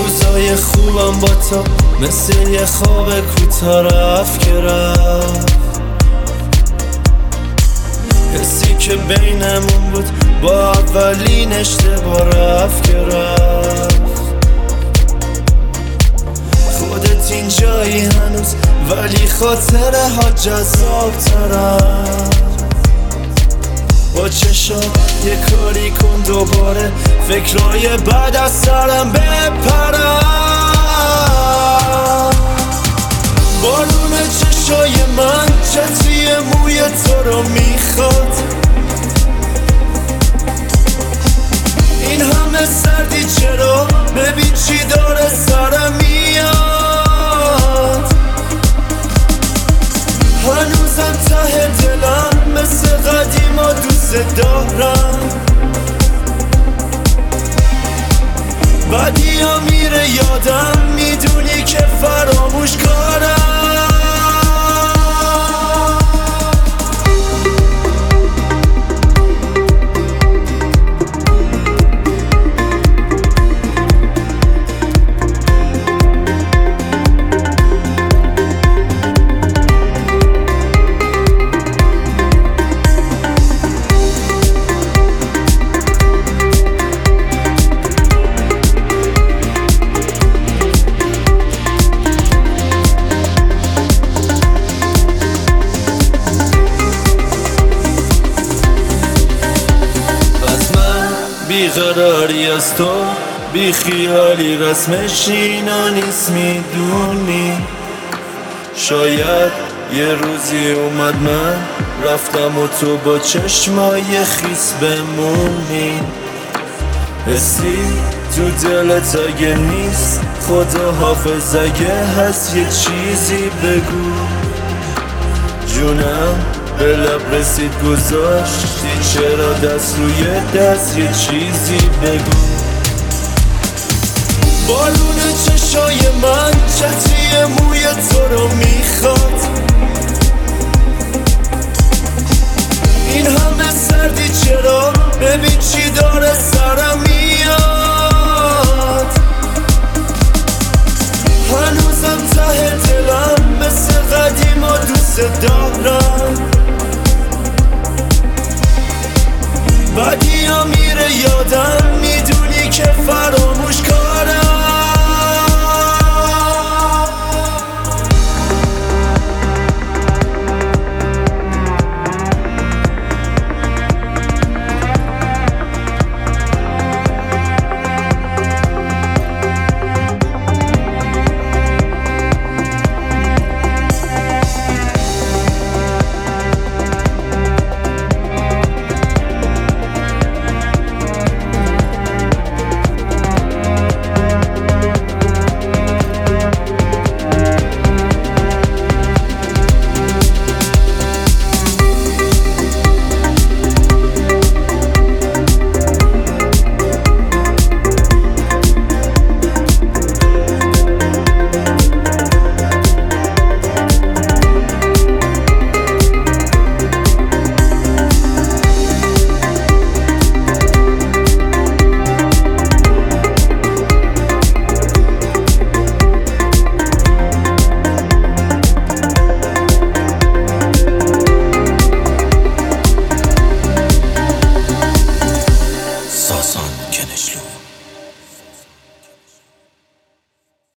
روزای خوبم با تو مثل یه خواب کوتاه رفت که رفت. حسی که بینمون بود با اولین اشتباه رفت که رفت. خودت اینجایی هنوز ولی خاطره ها جذاب ترم. با چشات یه کاری کن دوباره فکرای بعد از سرم بپرم. بارون چشای من چتری موی تو رو میخواد. این همه سردی چرا؟ ببین چی داره سرم میاد. هنوزم ته دلم مثل قدیما دوست دارم. بعدی ها میره یادم میدونی که فراموش کارم. بیقراری از تو بی خیالی رسمش اینا نیست میدونی. شاید یه روزی اومد من رفتم و تو با چشمای خیس بمونی. حسی تو دلت اگه نیست خدا حافظ اگه هست یه چیزی بگو. جونم به لب رسید گذاشتی چرا دست روی دست یه چیزی بگو. بالون چشای من چتری موی تو رو میخواد. این همه سردی چرا؟ ببین چی داره سرم